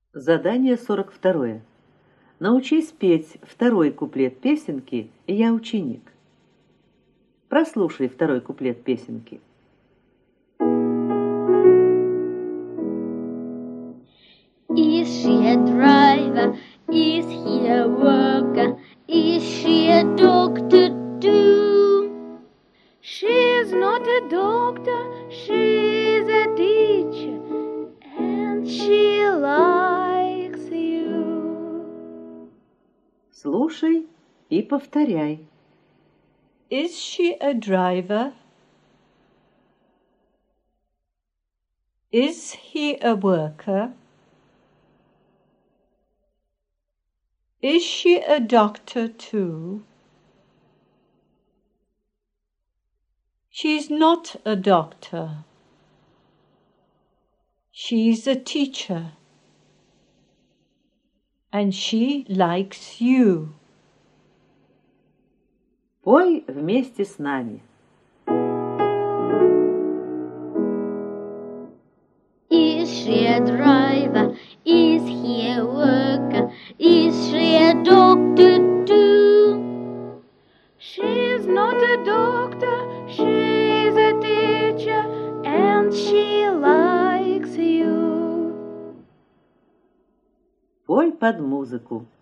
Задание 42. Научись петь второй куплет песенки «Я ученик». Прослушай второй куплет песенки. Is she a driver? Is he a worker? Is she a doctor too? She is not a doctor, she is a teacher, and she likes you. Слушай и повторяй. Is she a driver? Is he a worker? Is she a doctor too? She's not a doctor. She's a teacher. And she likes you. Пой вместе с нами. Is she a driver? Is he a worker? Is she a doctor too? She is not a doctor, she is a teacher, and she likes you. Пой под музыку.